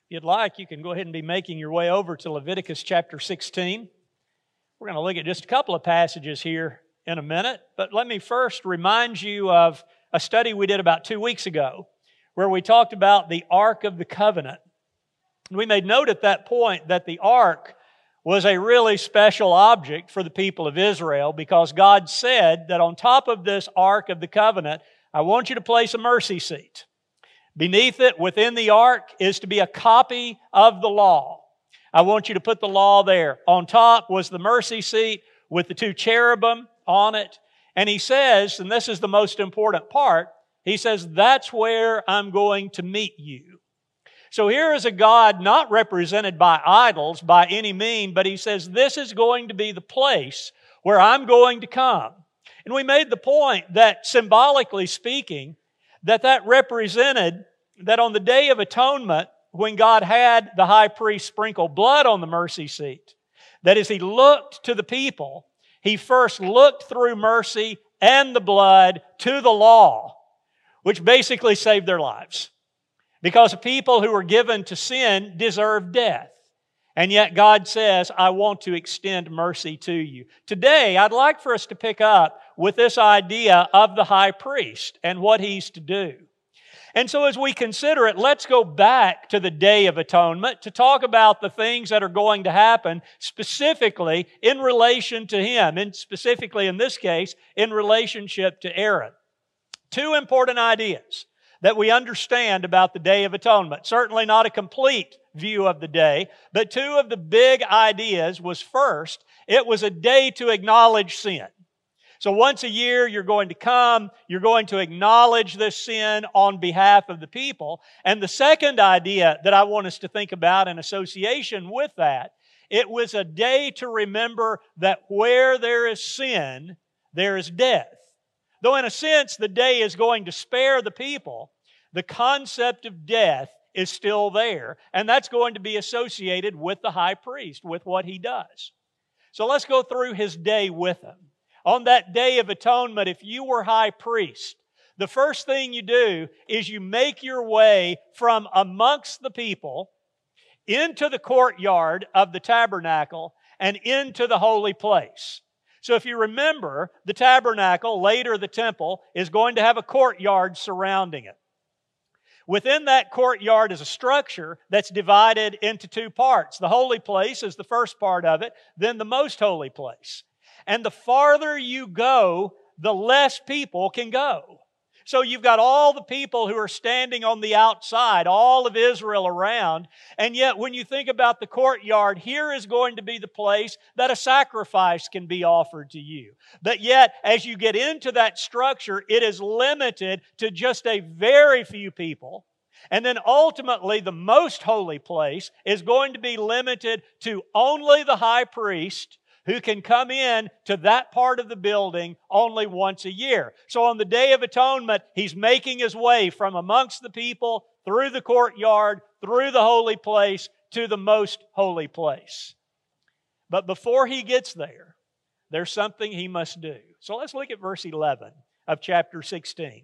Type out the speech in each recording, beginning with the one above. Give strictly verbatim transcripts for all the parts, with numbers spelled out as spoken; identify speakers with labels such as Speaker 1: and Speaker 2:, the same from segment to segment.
Speaker 1: you'd like, you can go ahead and be making your way over to Leviticus chapter sixteen. We're going to look at just a couple of passages here in a minute, but let me first remind you of a study we did about two weeks ago where we talked about the Ark of the Covenant. We made note at that point that the Ark was a really special object for the people of Israel because God said that on top of this Ark of the Covenant, I want you to place a mercy seat. Beneath it, within the ark, is to be a copy of the law. I want you to put the law there. On top was the mercy seat with the two cherubim on it. And he says, and this is the most important part, he says, that's where I'm going to meet you. So here is a God not represented by idols by any mean, but he says, this is going to be the place where I'm going to come. And we made the point that symbolically speaking, that that represented that on the Day of Atonement, when God had the high priest sprinkle blood on the mercy seat, that as he looked to the people, he first looked through mercy and the blood to the law, which basically saved their lives. Because people who were given to sin deserved death. And yet God says, I want to extend mercy to you. Today, I'd like for us to pick up with this idea of the high priest and what he's to do. And so as we consider it, let's go back to the Day of Atonement to talk about the things that are going to happen specifically in relation to him, and specifically in this case, in relationship to Aaron. Two important ideas that we understand about the Day of Atonement. Certainly not a complete view of the day, but two of the big ideas was first, it was a day to acknowledge sin. So once a year you're going to come, you're going to acknowledge this sin on behalf of the people. And the second idea that I want us to think about in association with that, it was a day to remember that where there is sin, there is death. Though in a sense the day is going to spare the people, the concept of death is still there. And that's going to be associated with the high priest, with what he does. So let's go through his day with him. On that Day of Atonement, if you were high priest, the first thing you do is you make your way from amongst the people into the courtyard of the tabernacle and into the holy place. So if you remember, the tabernacle, later the temple, is going to have a courtyard surrounding it. Within that courtyard is a structure that's divided into two parts. The holy place is the first part of it, then the most holy place. And the farther you go, the less people can go. So you've got all the people who are standing on the outside, all of Israel around, and yet when you think about the courtyard, here is going to be the place that a sacrifice can be offered to you. But yet, as you get into that structure, it is limited to just a very few people. And then ultimately, the most holy place is going to be limited to only the high priest, who can come in to that part of the building only once a year. So on the Day of Atonement, he's making his way from amongst the people, through the courtyard, through the holy place, to the most holy place. But before he gets there, there's something he must do. So let's look at verse eleven of chapter sixteen.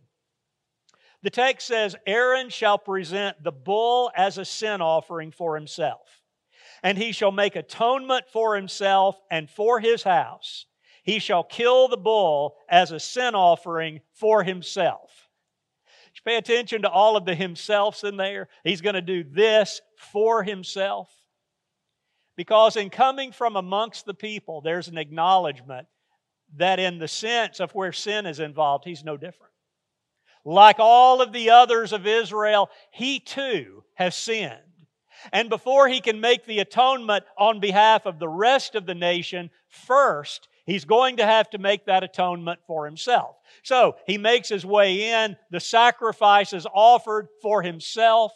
Speaker 1: The text says, Aaron shall present the bull as a sin offering for himself. And he shall make atonement for himself and for his house. He shall kill the bull as a sin offering for himself. Did you pay attention to all of the himselfs in there? He's going to do this for himself. Because in coming from amongst the people, there's an acknowledgement that in the sense of where sin is involved, he's no different. Like all of the others of Israel, he too has sinned. And before he can make the atonement on behalf of the rest of the nation, first, he's going to have to make that atonement for himself. So, he makes his way in, the sacrifice is offered for himself.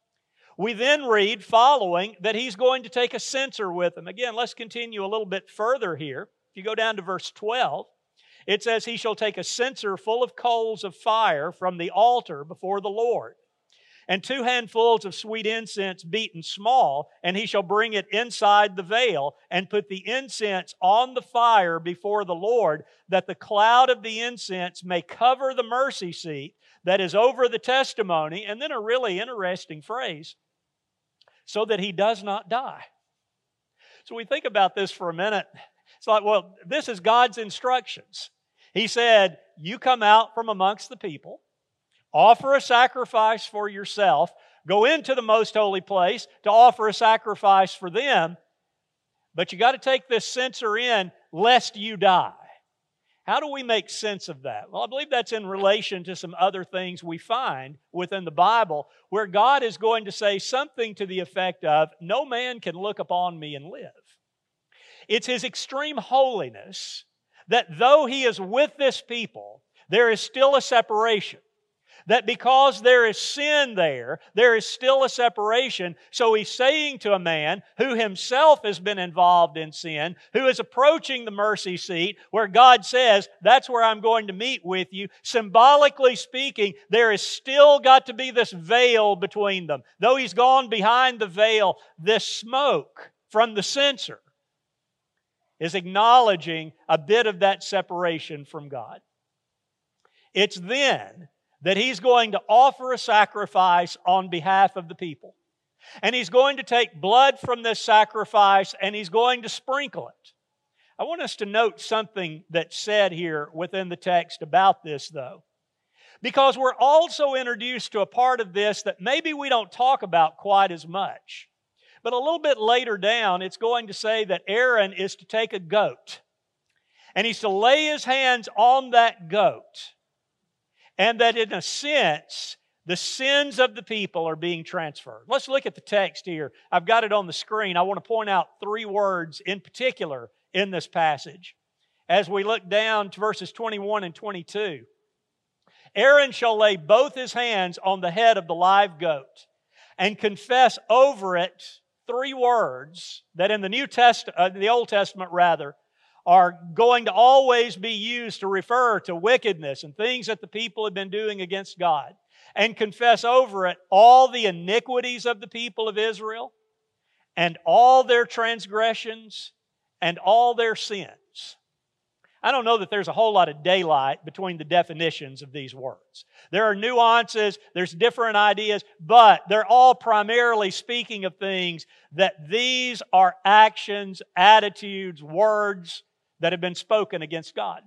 Speaker 1: We then read, following, that he's going to take a censer with him. Again, let's continue a little bit further here. If you go down to verse twelve, it says, he shall take a censer full of coals of fire from the altar before the Lord, and two handfuls of sweet incense beaten small, and he shall bring it inside the veil, and put the incense on the fire before the Lord, that the cloud of the incense may cover the mercy seat that is over the testimony. And then a really interesting phrase, so that he does not die. So we think about this for a minute. It's like, well, this is God's instructions. He said, you come out from amongst the people, offer a sacrifice for yourself, go into the most holy place to offer a sacrifice for them, but you got to take this censer in lest you die. How do we make sense of that? Well, I believe that's in relation to some other things we find within the Bible where God is going to say something to the effect of, no man can look upon me and live. It's His extreme holiness that though He is with this people, there is still a separation. That because there is sin there, there is still a separation. So He's saying to a man who himself has been involved in sin, who is approaching the mercy seat, where God says, that's where I'm going to meet with you. Symbolically speaking, there has still got to be this veil between them. Though He's gone behind the veil, this smoke from the censer is acknowledging a bit of that separation from God. It's then that He's going to offer a sacrifice on behalf of the people. And He's going to take blood from this sacrifice and He's going to sprinkle it. I want us to note something that's said here within the text about this, though. Because we're also introduced to a part of this that maybe we don't talk about quite as much. But a little bit later down, it's going to say that Aaron is to take a goat. And he's to lay his hands on that goat. And that in a sense, the sins of the people are being transferred. Let's look at the text here. I've got it on the screen. I want to point out three words in particular in this passage. As we look down to verses twenty-one and twenty-two. Aaron shall lay both his hands on the head of the live goat and confess over it three words that in the New Testament, uh, the Old Testament rather, are going to always be used to refer to wickedness and things that the people have been doing against God. And confess over it all the iniquities of the people of Israel and all their transgressions and all their sins. I don't know that there's a whole lot of daylight between the definitions of these words. There are nuances, there's different ideas, but they're all primarily speaking of things that these are actions, attitudes, words that have been spoken against God.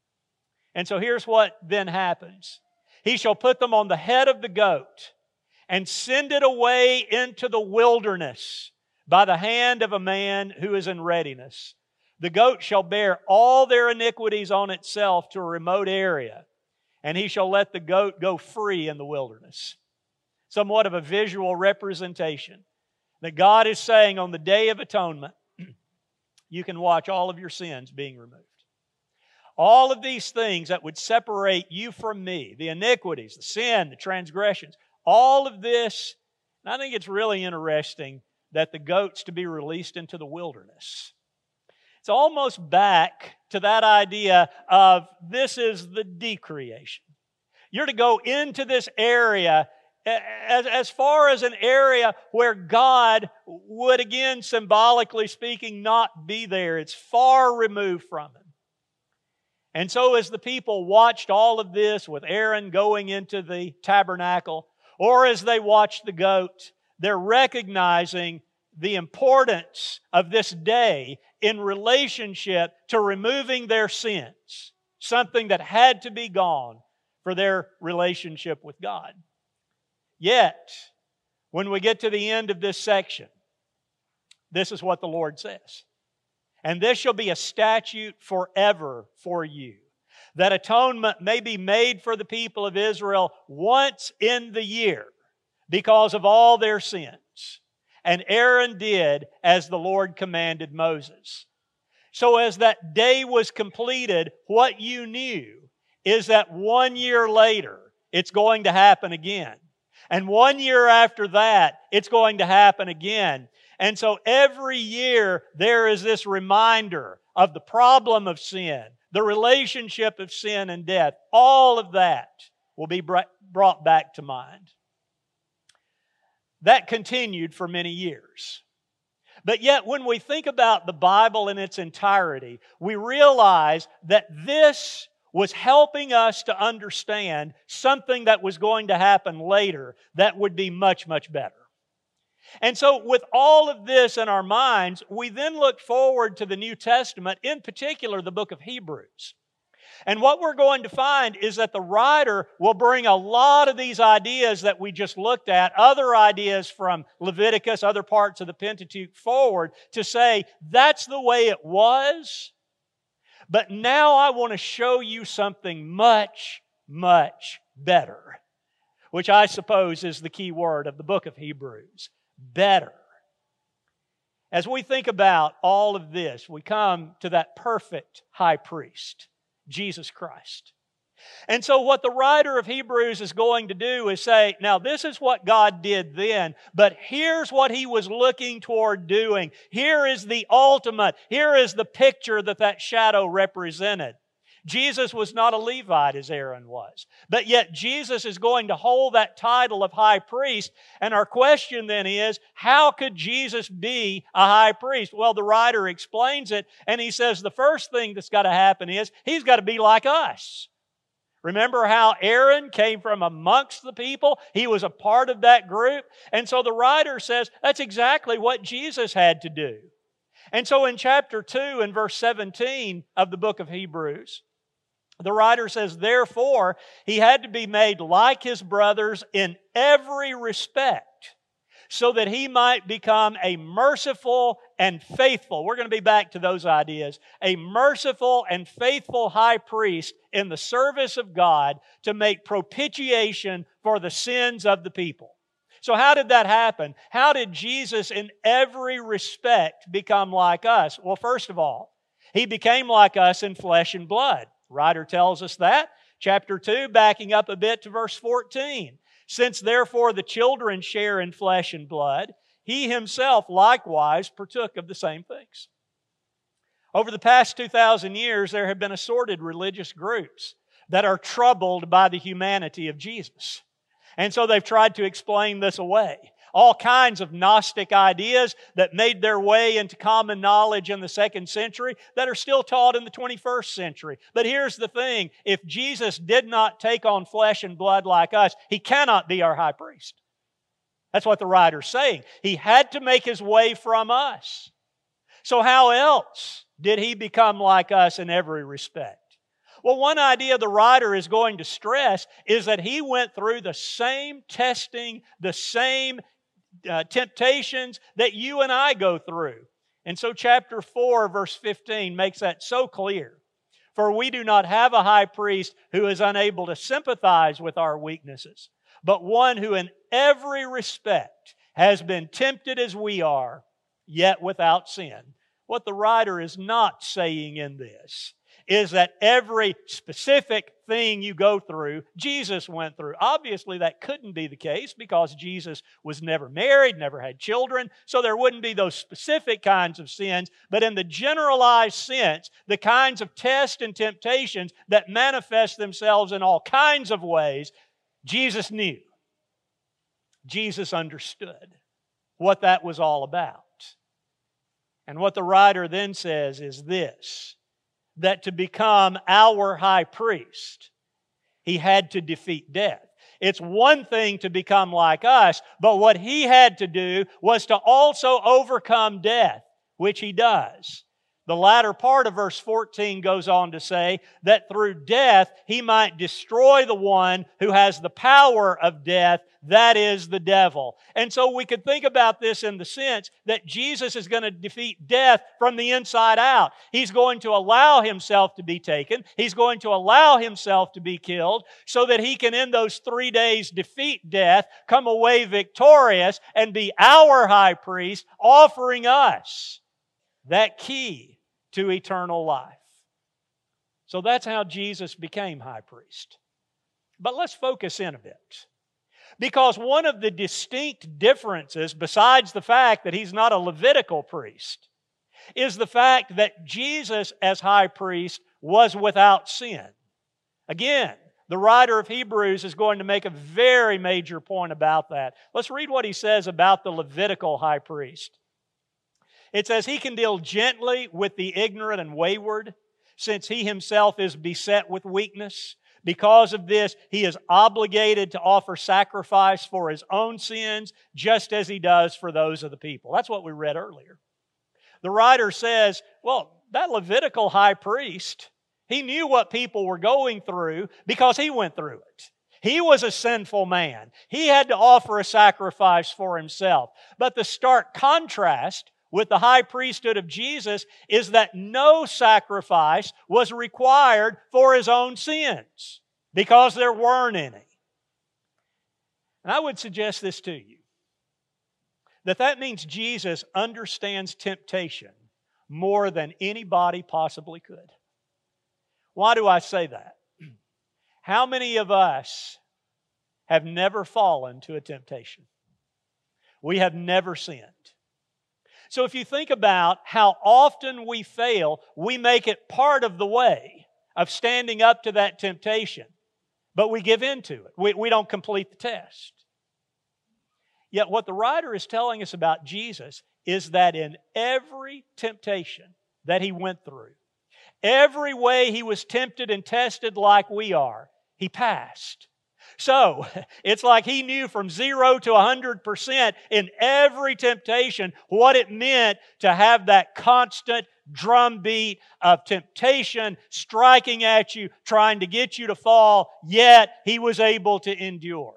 Speaker 1: And so here's what then happens. He shall put them on the head of the goat and send it away into the wilderness by the hand of a man who is in readiness. The goat shall bear all their iniquities on itself to a remote area, and he shall let the goat go free in the wilderness. Somewhat of a visual representation that God is saying on the Day of Atonement, you can watch all of your sins being removed. All of these things that would separate you from me, the iniquities, the sin, the transgressions, all of this, and I think it's really interesting that the goat's to be released into the wilderness. It's almost back to that idea of this is the decreation. You're to go into this area as, as far as an area where God would, again, symbolically speaking, not be there. It's far removed from Him. And so as the people watched all of this with Aaron going into the tabernacle, or as they watched the goat, they're recognizing the importance of this day in relationship to removing their sins, something that had to be gone for their relationship with God. Yet, when we get to the end of this section, this is what the Lord says. And this shall be a statute forever for you, that atonement may be made for the people of Israel once in the year because of all their sins. And Aaron did as the Lord commanded Moses. So as that day was completed, what you knew is that one year later, it's going to happen again. And one year after that, it's going to happen again. And so every year, there is this reminder of the problem of sin, the relationship of sin and death. All of that will be brought back to mind. That continued for many years. But yet, when we think about the Bible in its entirety, we realize that this was helping us to understand something that was going to happen later that would be much, much better. And so with all of this in our minds, we then look forward to the New Testament, in particular the book of Hebrews. And what we're going to find is that the writer will bring a lot of these ideas that we just looked at, other ideas from Leviticus, other parts of the Pentateuch forward, to say, that's the way it was, but now I want to show you something much, much better, which I suppose is the key word of the book of Hebrews. Better. As we think about all of this, we come to that perfect high priest, Jesus Christ. And so what the writer of Hebrews is going to do is say, now this is what God did then, but here's what He was looking toward doing. Here is the ultimate. Here is the picture that that shadow represented. Jesus was not a Levite as Aaron was, but yet Jesus is going to hold that title of high priest. And our question then is, how could Jesus be a high priest? Well, the writer explains it, and he says the first thing that's got to happen is He's got to be like us. Remember how Aaron came from amongst the people? He was a part of that group. And so the writer says that's exactly what Jesus had to do. And so in chapter two and verse seventeen of the book of Hebrews, the writer says, therefore, He had to be made like His brothers in every respect, so that He might become a merciful and faithful. We're going to be back to those ideas. A merciful and faithful high priest in the service of God to make propitiation for the sins of the people. So how did that happen? How did Jesus in every respect become like us? Well, first of all, He became like us in flesh and blood. The writer tells us that. Chapter two, backing up a bit to verse fourteen. Since therefore the children share in flesh and blood, He Himself likewise partook of the same things. Over the past two thousand years, there have been assorted religious groups that are troubled by the humanity of Jesus. And so they've tried to explain this away. All kinds of Gnostic ideas that made their way into common knowledge in the second century that are still taught in the twenty-first century. But here's the thing, if Jesus did not take on flesh and blood like us, He cannot be our high priest. That's what the writer's saying. He had to make His way from us. So how else did He become like us in every respect? Well, one idea the writer is going to stress is that He went through the same testing, the same uh, temptations that you and I go through. And so chapter four, verse fifteen makes that so clear. For we do not have a high priest who is unable to sympathize with our weaknesses, but one who in every respect has been tempted as we are, yet without sin. What the writer is not saying in this is that every specific thing you go through, Jesus went through. Obviously, that couldn't be the case because Jesus was never married, never had children, so there wouldn't be those specific kinds of sins. But in the generalized sense, the kinds of tests and temptations that manifest themselves in all kinds of ways, Jesus knew. Jesus understood what that was all about. And what the writer then says is this, that to become our high priest, He had to defeat death. It's one thing to become like us, but what He had to do was to also overcome death, which He does. The latter part of verse fourteen goes on to say that through death He might destroy the one who has the power of death, that is the devil. And so we could think about this in the sense that Jesus is going to defeat death from the inside out. He's going to allow Himself to be taken. He's going to allow Himself to be killed so that He can in those three days defeat death, come away victorious, and be our high priest, offering us that key to eternal life. So that's how Jesus became high priest. But let's focus in a bit. Because one of the distinct differences, besides the fact that He's not a Levitical priest, is the fact that Jesus as high priest was without sin. Again, the writer of Hebrews is going to make a very major point about that. Let's read what he says about the Levitical high priest. It says, He can deal gently with the ignorant and wayward, since He Himself is beset with weakness. Because of this, He is obligated to offer sacrifice for His own sins, just as He does for those of the people. That's what we read earlier. The writer says, well, that Levitical high priest, he knew what people were going through because he went through it. He was a sinful man. He had to offer a sacrifice for himself. But the stark contrast with the high priesthood of Jesus is that no sacrifice was required for His own sins because there weren't any. And I would suggest this to you, that that means Jesus understands temptation more than anybody possibly could. Why do I say that? How many of us have never fallen to a temptation? We have never sinned. So if you think about how often we fail, we make it part of the way of standing up to that temptation. But we give in to it. We, we don't complete the test. Yet what the writer is telling us about Jesus is that in every temptation that He went through, every way He was tempted and tested like we are, He passed. So, it's like He knew from zero to one hundred percent in every temptation what it meant to have that constant drumbeat of temptation striking at you, trying to get you to fall, yet He was able to endure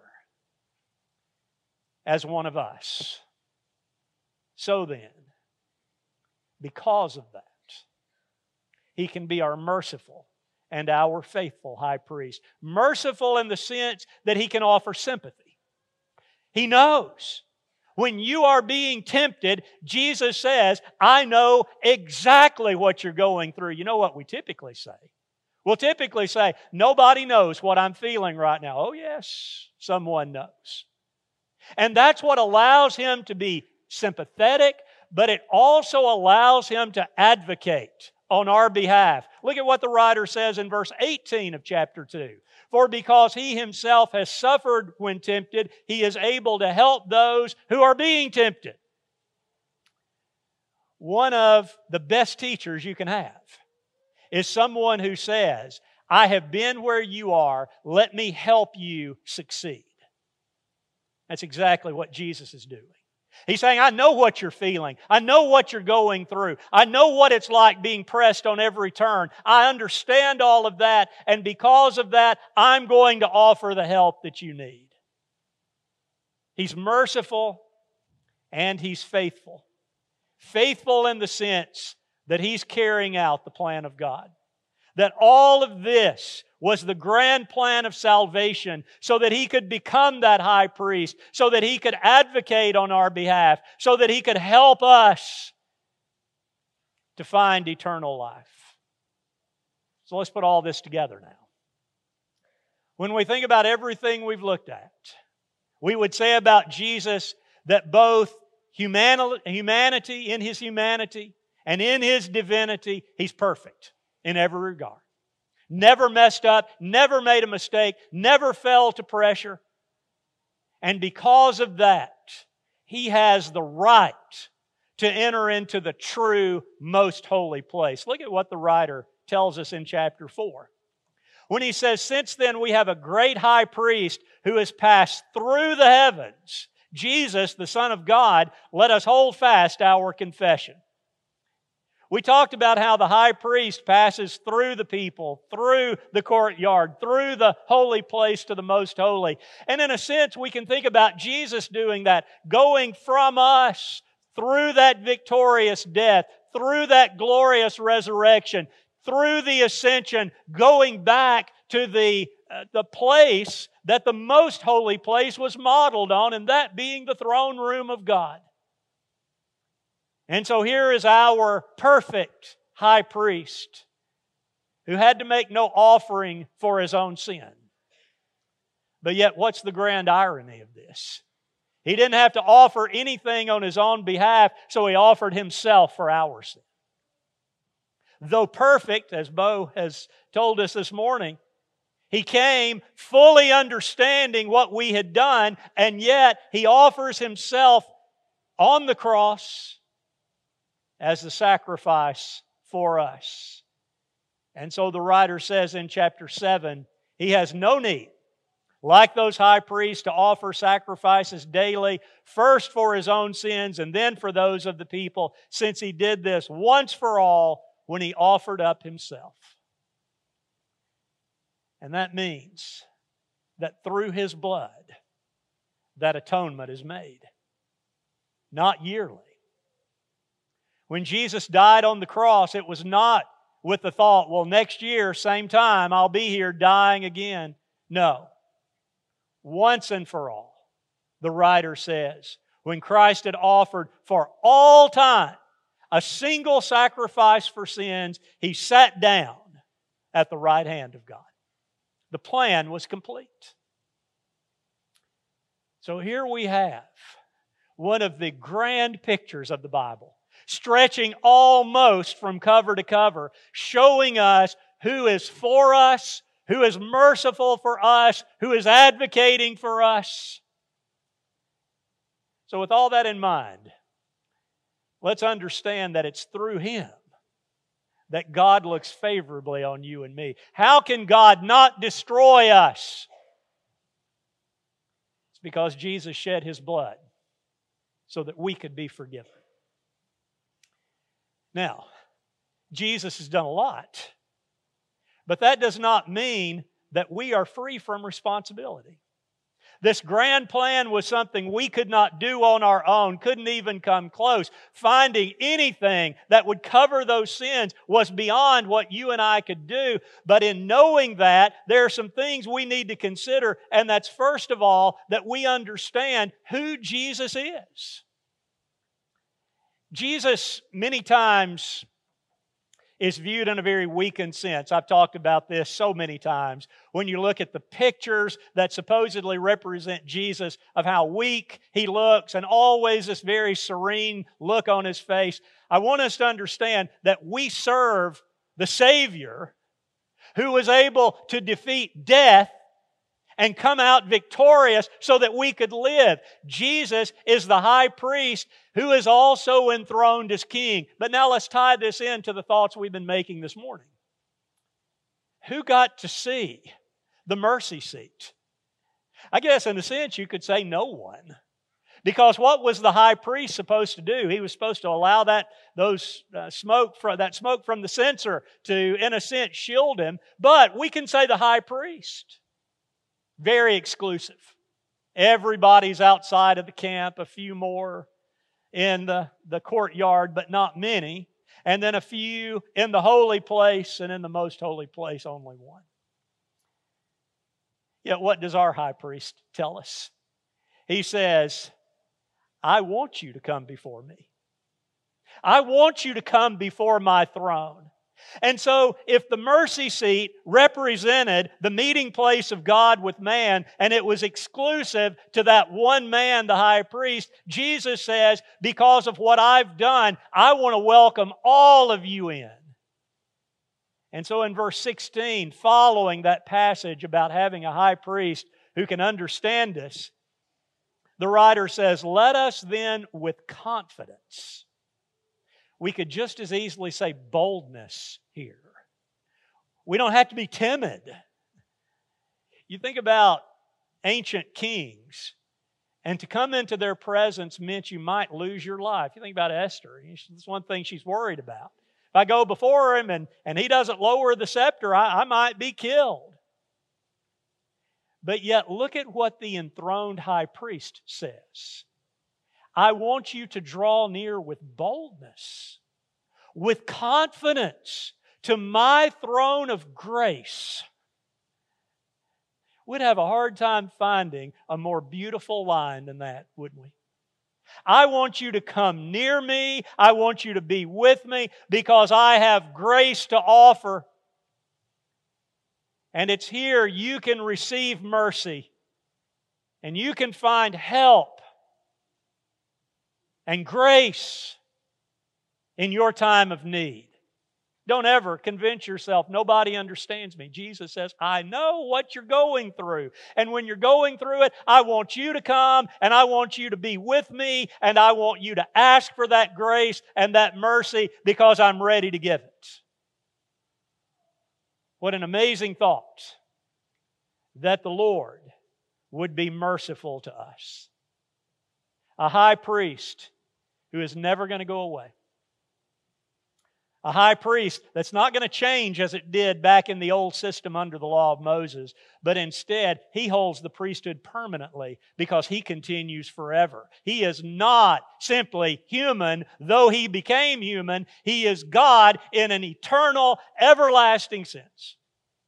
Speaker 1: as one of us. So then, because of that, He can be our merciful and our faithful high priest. Merciful in the sense that He can offer sympathy. He knows. When you are being tempted, Jesus says, I know exactly what you're going through. You know what we typically say? We'll typically say, nobody knows what I'm feeling right now. Oh yes, someone knows. And that's what allows Him to be sympathetic, but it also allows Him to advocate on our behalf. Look at what the writer says in verse eighteen of chapter two. For because He Himself has suffered when tempted, He is able to help those who are being tempted. One of the best teachers you can have is someone who says, I have been where you are, let me help you succeed. That's exactly what Jesus is doing. He's saying, I know what you're feeling. I know what you're going through. I know what it's like being pressed on every turn. I understand all of that, and because of that, I'm going to offer the help that you need. He's merciful and He's faithful. Faithful in the sense that He's carrying out the plan of God. That all of this was the grand plan of salvation so that He could become that high priest, so that He could advocate on our behalf, so that He could help us to find eternal life. So let's put all this together now. When we think about everything we've looked at, we would say about Jesus that both humanity, in His humanity and in His divinity, He's perfect in every regard. Never messed up, never made a mistake, never fell to pressure. And because of that, He has the right to enter into the true, most holy place. Look at what the writer tells us in chapter four. When he says, since then we have a great high priest who has passed through the heavens, Jesus, the Son of God, let us hold fast our confession. We talked about how the high priest passes through the people, through the courtyard, through the holy place to the most holy. And in a sense, we can think about Jesus doing that, going from us through that victorious death, through that glorious resurrection, through the ascension, going back to the, uh, the place that the most holy place was modeled on, and that being the throne room of God. And so here is our perfect high priest who had to make no offering for his own sin. But yet, what's the grand irony of this? He didn't have to offer anything on his own behalf, so He offered Himself for our sin. Though perfect, as Bo has told us this morning, He came fully understanding what we had done, and yet He offers Himself on the cross as the sacrifice for us. And so the writer says in chapter seven, He has no need, like those high priests, to offer sacrifices daily, first for His own sins and then for those of the people, since He did this once for all when He offered up Himself. And that means that through His blood, that atonement is made. Not yearly. When Jesus died on the cross, it was not with the thought, well, next year, same time, I'll be here dying again. No. Once and for all, the writer says, when Christ had offered for all time a single sacrifice for sins, He sat down at the right hand of God. The plan was complete. So here we have one of the grand pictures of the Bible, stretching almost from cover to cover, showing us who is for us, who is merciful for us, who is advocating for us. So with all that in mind, let's understand that it's through Him that God looks favorably on you and me. How can God not destroy us? It's because Jesus shed His blood so that we could be forgiven. Now, Jesus has done a lot, but that does not mean that we are free from responsibility. This grand plan was something we could not do on our own, couldn't even come close. Finding anything that would cover those sins was beyond what you and I could do. But in knowing that, there are some things we need to consider, and that's first of all, that we understand who Jesus is. Jesus, many times, is viewed in a very weakened sense. I've talked about this so many times. When you look at the pictures that supposedly represent Jesus, of how weak He looks, and always this very serene look on His face, I want us to understand that we serve the Savior who was able to defeat death and come out victorious so that we could live. Jesus is the high priest who is also enthroned as king. But now let's tie this into the thoughts we've been making this morning. Who got to see the mercy seat? I guess in a sense you could say no one. Because what was the high priest supposed to do? He was supposed to allow that those uh, smoke from that smoke from the censer to, in a sense, shield him. But we can say the high priest. Very exclusive. Everybody's outside of the camp, a few more in the, the courtyard, but not many. And then a few in the holy place, and in the most holy place, only one. Yet what does our high priest tell us? He says, I want you to come before me. I want you to come before my throne. And so, if the mercy seat represented the meeting place of God with man, and it was exclusive to that one man, the high priest, Jesus says, because of what I've done, I want to welcome all of you in. And so in verse sixteen, following that passage about having a high priest who can understand us, the writer says, let us then with confidence. We could just as easily say boldness here. We don't have to be timid. You think about ancient kings, and to come into their presence meant you might lose your life. You think about Esther. That's one thing she's worried about. If I go before him and, and he doesn't lower the scepter, I, I might be killed. But yet, look at what the enthroned high priest says. I want you to draw near with boldness, with confidence to my throne of grace. We'd have a hard time finding a more beautiful line than that, wouldn't we? I want you to come near me. I want you to be with me because I have grace to offer. And it's here you can receive mercy and you can find help and grace in your time of need. Don't ever convince yourself, nobody understands me. Jesus says, I know what you're going through. And when you're going through it, I want you to come and I want you to be with me and I want you to ask for that grace and that mercy because I'm ready to give it. What an amazing thought. that the Lord would be merciful to us. A high priest who is never going to go away. A high priest that's not going to change as it did back in the old system under the law of Moses, but instead he holds the priesthood permanently because he continues forever. He is not simply human, though he became human. He is God in an eternal, everlasting sense.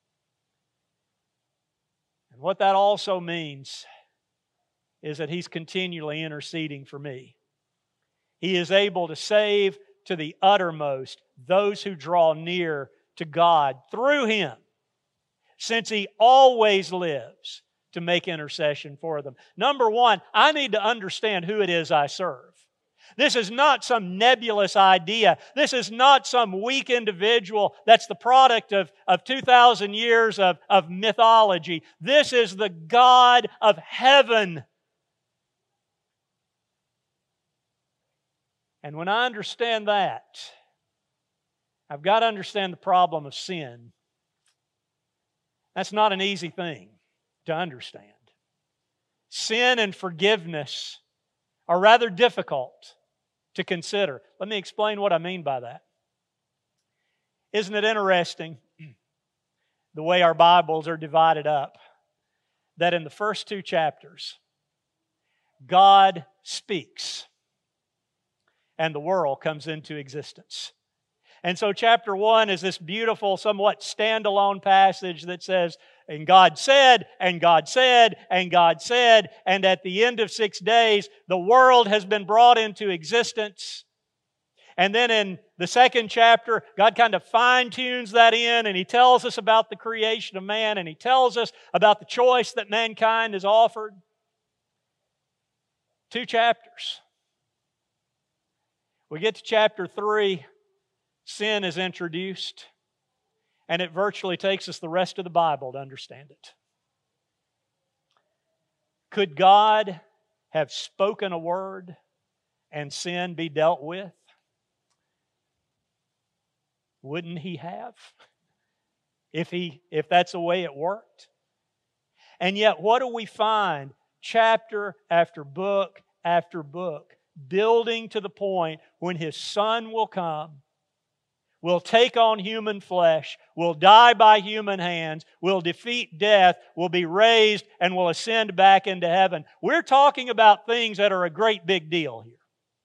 Speaker 1: And what that also means is that He's continually interceding for me. He is able to save to the uttermost those who draw near to God through Him, since He always lives to make intercession for them. Number one, I need to understand who it is I serve. This is not some nebulous idea. This is not some weak individual that's the product of, of two thousand years of, of mythology. This is the God of heaven. And when I understand that, I've got to understand the problem of sin. That's not an easy thing to understand. Sin and forgiveness are rather difficult to consider. Let me explain what I mean by that. Isn't it interesting the way our Bibles are divided up? That in the first two chapters, God speaks and the world comes into existence. And so chapter one is this beautiful, somewhat standalone passage that says, and God said, and God said, and God said, and at the end of six days, the world has been brought into existence. And then in the second chapter, God kind of fine-tunes that in, and He tells us about the creation of man, and He tells us about the choice that mankind is offered. Two chapters. We get to chapter three, sin is introduced, and it virtually takes us the rest of the Bible to understand it. Could God have spoken a word and sin be dealt with? Wouldn't He have? If he, if that's the way it worked? And yet, what do we find? Chapter after book after book, building to the point when His Son will come, will take on human flesh, will die by human hands, will defeat death, will be raised, and will ascend back into heaven. We're talking about things that are a great big deal here.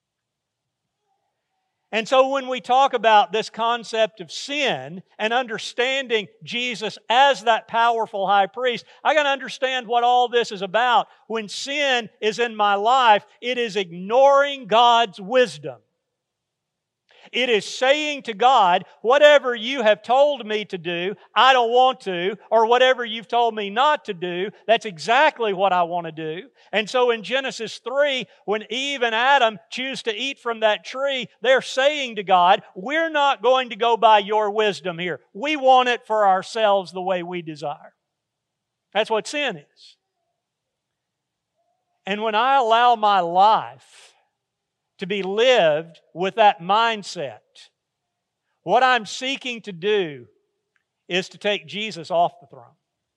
Speaker 1: And so when we talk about this concept of sin and understanding Jesus as that powerful high priest, I got to understand what all this is about. When sin is in my life, it is ignoring God's wisdom. It is saying to God, whatever you have told me to do, I don't want to, or whatever you've told me not to do, that's exactly what I want to do. And so in Genesis three, when Eve and Adam choose to eat from that tree, they're saying to God, we're not going to go by your wisdom here. We want it for ourselves the way we desire. That's what sin is. And when I allow my life to be lived with that mindset, what I'm seeking to do is to take Jesus off the throne.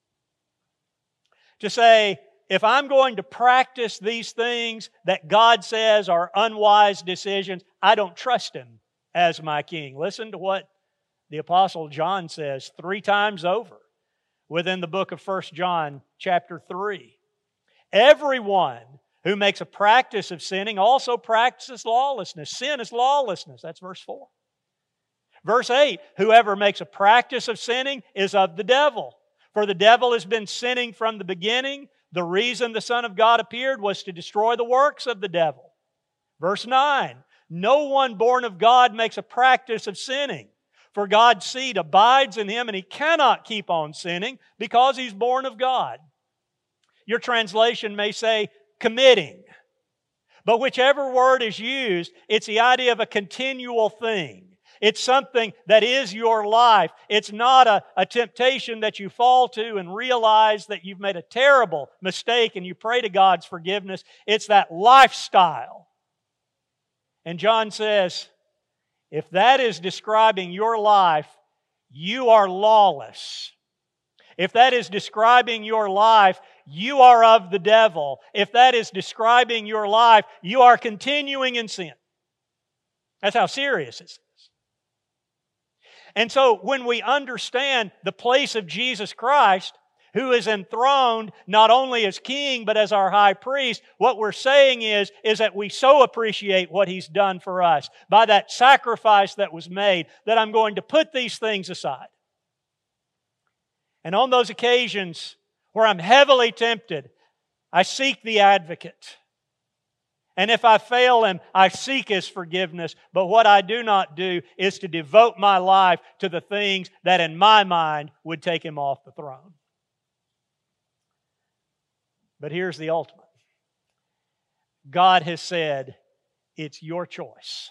Speaker 1: To say, if I'm going to practice these things that God says are unwise decisions, I don't trust Him as my King. Listen to what the Apostle John says three times over within the book of First John chapter three. Everyone who makes a practice of sinning also practices lawlessness. Sin is lawlessness. That's verse four. Verse eight, whoever makes a practice of sinning is of the devil. For the devil has been sinning from the beginning. The reason the Son of God appeared was to destroy the works of the devil. Verse nine, no one born of God makes a practice of sinning. For God's seed abides in him, and he cannot keep on sinning because he's born of God. Your translation may say, committing. But whichever word is used, it's the idea of a continual thing. It's something that is your life. It's not a, a temptation that you fall to and realize that you've made a terrible mistake and you pray to God's forgiveness. It's that lifestyle. And John says, if that is describing your life, you are lawless. if that is describing your life, you are of the devil. If that is describing your life, you are continuing in sin. That's how serious it is. And so when we understand the place of Jesus Christ, who is enthroned not only as king but as our high priest, what we're saying is, is that we so appreciate what He's done for us by that sacrifice that was made that I'm going to put these things aside. And on those occasions where I'm heavily tempted, I seek the advocate. And if I fail Him, I seek His forgiveness. But what I do not do is to devote my life to the things that in my mind would take Him off the throne. But here's the ultimate. God has said, it's your choice.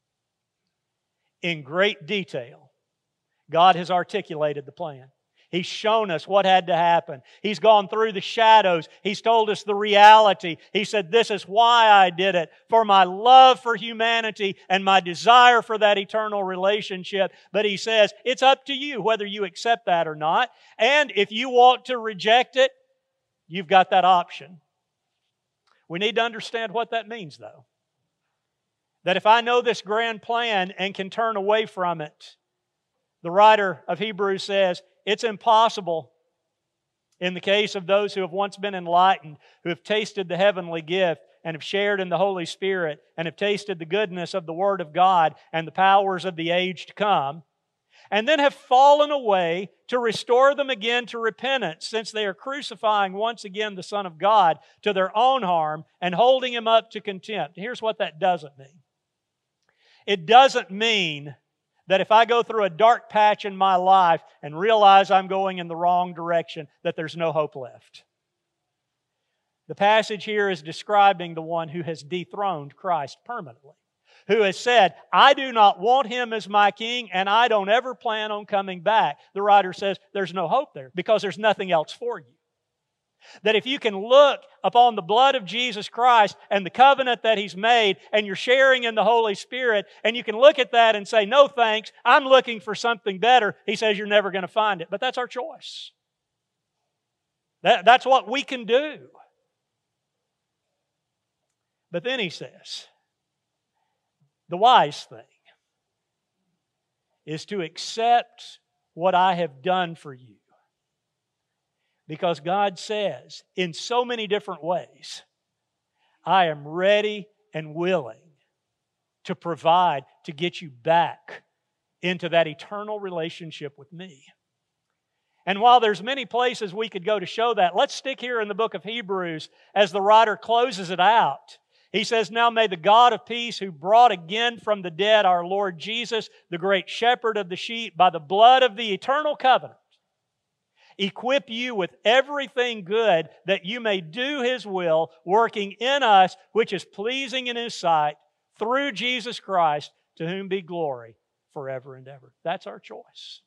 Speaker 1: In great detail, God has articulated the plan. He's shown us what had to happen. He's gone through the shadows. He's told us the reality. He said, this is why I did it, for my love for humanity and my desire for that eternal relationship. But He says, it's up to you whether you accept that or not. And if you want to reject it, you've got that option. We need to understand what that means, though. That if I know this grand plan and can turn away from it, the writer of Hebrews says, it's impossible in the case of those who have once been enlightened, who have tasted the heavenly gift and have shared in the Holy Spirit and have tasted the goodness of the Word of God and the powers of the age to come, and then have fallen away, to restore them again to repentance, since they are crucifying once again the Son of God to their own harm and holding Him up to contempt. Here's what that doesn't mean. It doesn't mean that if I go through a dark patch in my life and realize I'm going in the wrong direction, that there's no hope left. The passage here is describing the one who has dethroned Christ permanently, who has said, I do not want Him as my king, and I don't ever plan on coming back. The writer says there's no hope there because there's nothing else for you. That if you can look upon the blood of Jesus Christ and the covenant that He's made, and you're sharing in the Holy Spirit, and you can look at that and say, no thanks, I'm looking for something better, He says you're never going to find it. But that's our choice. That, that's what we can do. But then He says, the wise thing is to accept what I have done for you. Because God says, in so many different ways, I am ready and willing to provide to get you back into that eternal relationship with me. And while there's many places we could go to show that, let's stick here in the book of Hebrews as the writer closes it out. He says, now may the God of peace, who brought again from the dead our Lord Jesus, the great shepherd of the sheep, by the blood of the eternal covenant, equip you with everything good that you may do His will, working in us which is pleasing in His sight, through Jesus Christ, to whom be glory forever and ever. That's our choice.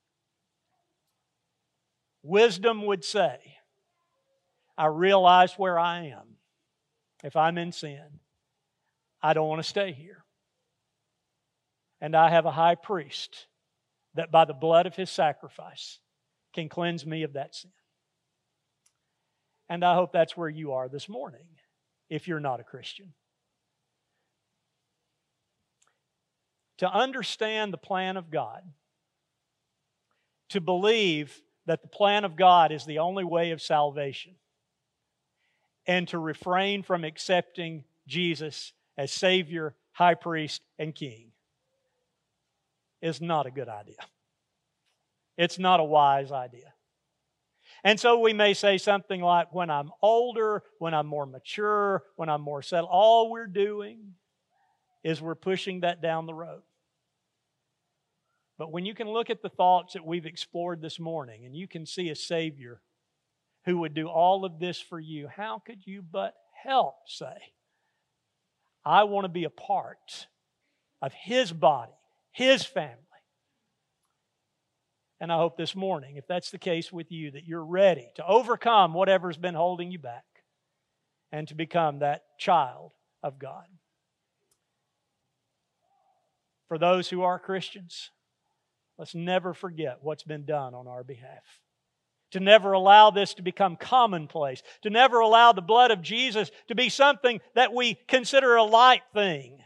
Speaker 1: Wisdom would say, I realize where I am. If I'm in sin, I don't want to stay here. And I have a high priest that by the blood of His sacrifice can cleanse me of that sin. And I hope that's where you are this morning, if you're not a Christian. To understand the plan of God, to believe that the plan of God is the only way of salvation, and to refrain from accepting Jesus as Savior, High Priest, and King is not a good idea. It's not a wise idea. And so we may say something like, when I'm older, when I'm more mature, when I'm more settled, all we're doing is we're pushing that down the road. But when you can look at the thoughts that we've explored this morning, and you can see a Savior who would do all of this for you, how could you but help say, I want to be a part of His body, His family? And I hope this morning, if that's the case with you, that you're ready to overcome whatever's been holding you back and to become that child of God. For those who are Christians, let's never forget what's been done on our behalf. to never allow this to become commonplace, to never allow the blood of Jesus to be something that we consider a light thing.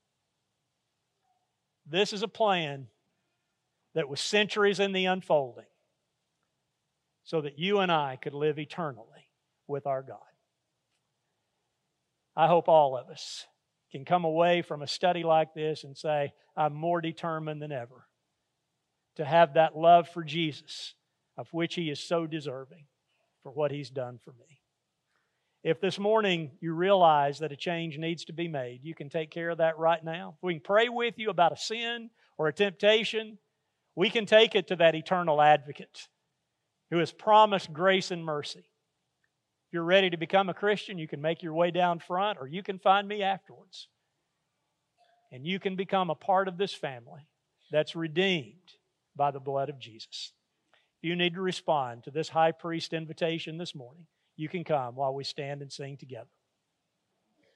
Speaker 1: This is a plan that was centuries in the unfolding so that you and I could live eternally with our God. I hope all of us can come away from a study like this and say, I'm more determined than ever to have that love for Jesus, of which He is so deserving for what He's done for me. If this morning you realize that a change needs to be made, you can take care of that right now. We can pray with you about a sin or a temptation. We can take it to that eternal advocate who has promised grace and mercy. If you're ready to become a Christian, you can make your way down front, or you can find me afterwards. And you can become a part of this family that's redeemed by the blood of Jesus. If you need to respond to this high priest invitation this morning, you can come while we stand and sing together.